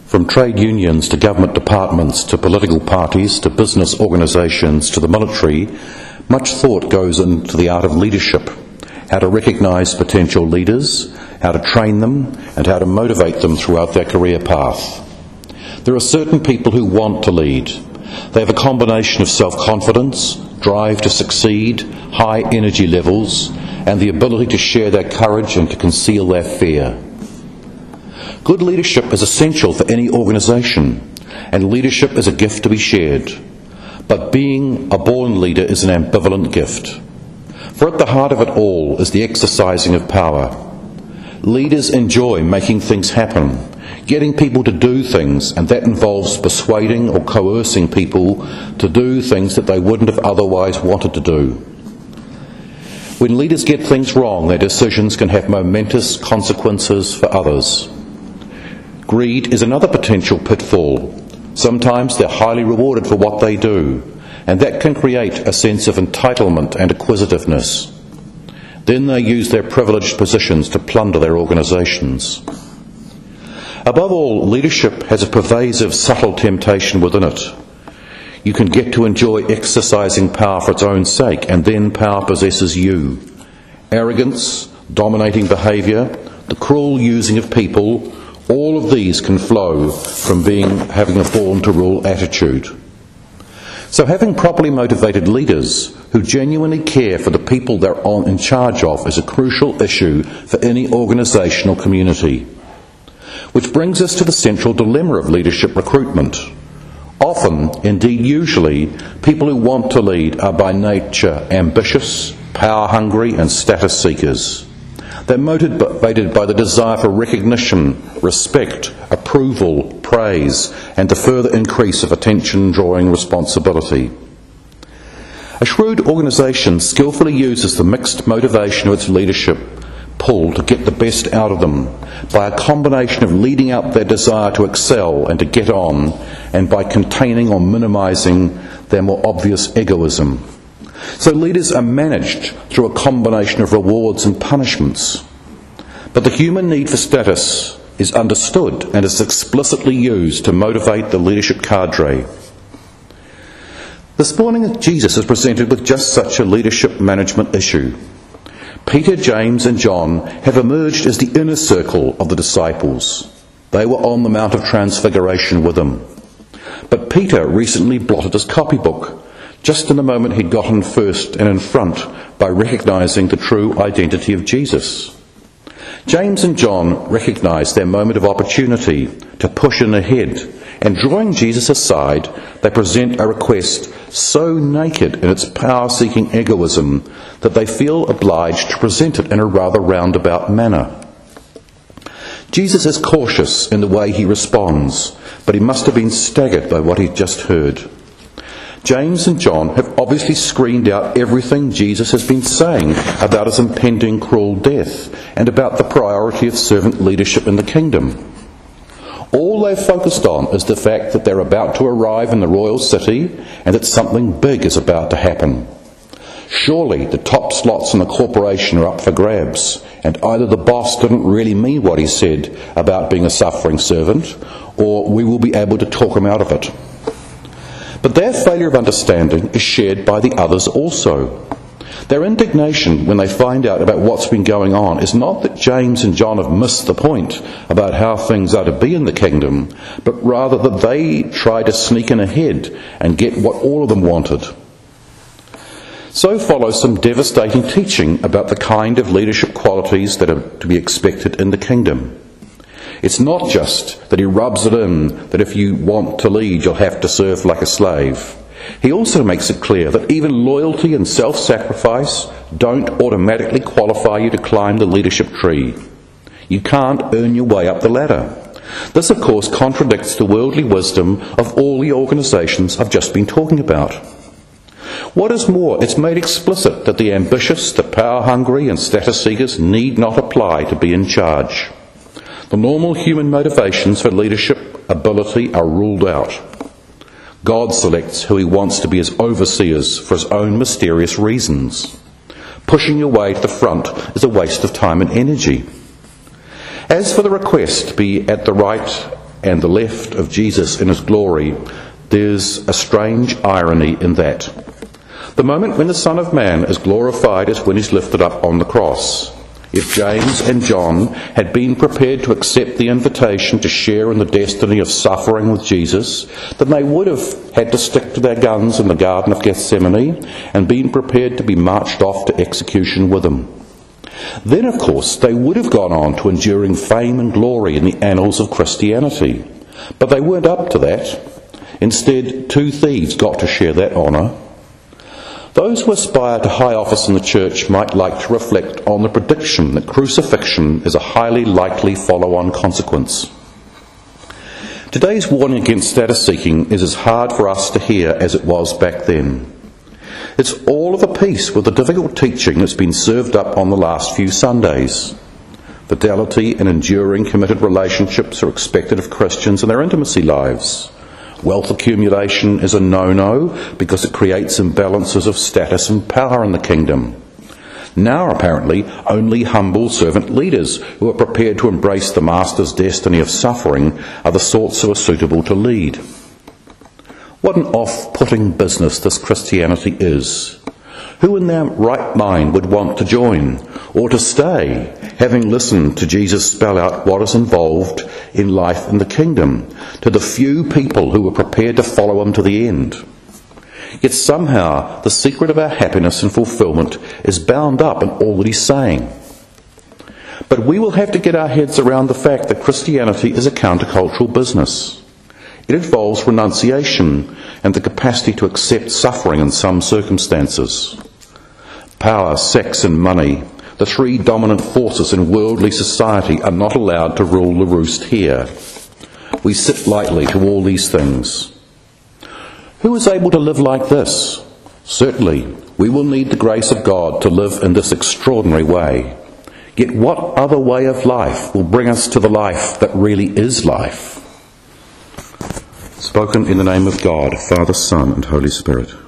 From trade unions to government departments to political parties to business organisations to the military, much thought goes into the art of leadership, how to recognise potential leaders, how to train them, and how to motivate them throughout their career path. There are certain people who want to lead. They have a combination of self-confidence, drive to succeed, high energy levels, and the ability to share their courage and to conceal their fear. Good leadership is essential for any organisation, and leadership is a gift to be shared. But being a born leader is an ambivalent gift. For at the heart of it all is the exercising of power. Leaders enjoy making things happen, getting people to do things, and that involves persuading or coercing people to do things that they wouldn't have otherwise wanted to do. When leaders get things wrong, their decisions can have momentous consequences for others. Greed is another potential pitfall. Sometimes they're highly rewarded for what they do, and that can create a sense of entitlement and acquisitiveness. Then they use their privileged positions to plunder their organisations. Above all, leadership has a pervasive, subtle temptation within it. You can get to enjoy exercising power for its own sake, and then power possesses you. Arrogance, dominating behaviour, the cruel using of people, all of these can flow from having a born-to-rule attitude. So having properly motivated leaders who genuinely care for the people they're in charge of is a crucial issue for any organisation or community. Which brings us to the central dilemma of leadership recruitment. Often, indeed usually, people who want to lead are by nature ambitious, power-hungry and status seekers. They're motivated by the desire for recognition, respect, approval, praise, and the further increase of attention-drawing responsibility. A shrewd organisation skillfully uses the mixed motivation of its leadership pull to get the best out of them by a combination of leading up their desire to excel and to get on, and by containing or minimising their more obvious egoism. So leaders are managed through a combination of rewards and punishments. But the human need for status is understood and is explicitly used to motivate the leadership cadre. This morning Jesus is presented with just such a leadership management issue. Peter, James and John have emerged as the inner circle of the disciples. They were on the Mount of Transfiguration with him. But Peter recently blotted his copybook, just in the moment he'd gotten first and in front by recognising the true identity of Jesus. James and John recognise their moment of opportunity to push in ahead, and drawing Jesus aside, they present a request so naked in its power-seeking egoism that they feel obliged to present it in a rather roundabout manner. Jesus is cautious in the way he responds, but he must have been staggered by what he'd just heard. James and John have obviously screened out everything Jesus has been saying about his impending cruel death and about the priority of servant leadership in the kingdom. All they've focused on is the fact that they're about to arrive in the royal city and that something big is about to happen. Surely the top slots in the corporation are up for grabs, and either the boss didn't really mean what he said about being a suffering servant, or we will be able to talk him out of it. But their failure of understanding is shared by the others also. Their indignation when they find out about what's been going on is not that James and John have missed the point about how things are to be in the kingdom, but rather that they try to sneak in ahead and get what all of them wanted. So follows some devastating teaching about the kind of leadership qualities that are to be expected in the kingdom. It's not just that he rubs it in that if you want to lead, you'll have to serve like a slave. He also makes it clear that even loyalty and self-sacrifice don't automatically qualify you to climb the leadership tree. You can't earn your way up the ladder. This, of course, contradicts the worldly wisdom of all the organisations I've just been talking about. What is more, it's made explicit that the ambitious, the power-hungry and status seekers need not apply to be in charge. The normal human motivations for leadership ability are ruled out. God selects who he wants to be his overseers for his own mysterious reasons. Pushing your way to the front is a waste of time and energy. As for the request to be at the right and the left of Jesus in his glory, there's a strange irony in that. The moment when the Son of Man is glorified is when he's lifted up on the cross. If James and John had been prepared to accept the invitation to share in the destiny of suffering with Jesus, then they would have had to stick to their guns in the Garden of Gethsemane and been prepared to be marched off to execution with him. Then, of course, they would have gone on to enduring fame and glory in the annals of Christianity. But they weren't up to that. Instead, 2 thieves got to share that honour. Those who aspire to high office in the church might like to reflect on the prediction that crucifixion is a highly likely follow-on consequence. Today's warning against status seeking is as hard for us to hear as it was back then. It's all of a piece with the difficult teaching that's been served up on the last few Sundays. Fidelity and enduring committed relationships are expected of Christians in their intimacy lives. Wealth accumulation is a no-no because it creates imbalances of status and power in the kingdom. Now, apparently, only humble servant leaders who are prepared to embrace the Master's destiny of suffering are the sorts who are suitable to lead. What an off-putting business this Christianity is. Who in their right mind would want to join or to stay, having listened to Jesus spell out what is involved in life in the kingdom, to the few people who were prepared to follow him to the end? Yet somehow the secret of our happiness and fulfilment is bound up in all that he's saying. But we will have to get our heads around the fact that Christianity is a countercultural business. It involves renunciation and the capacity to accept suffering in some circumstances. Power, sex and money, the 3 dominant forces in worldly society, are not allowed to rule the roost here. We sit lightly to all these things. Who is able to live like this? Certainly, we will need the grace of God to live in this extraordinary way. Yet what other way of life will bring us to the life that really is life? Spoken in the name of God, Father, Son and Holy Spirit.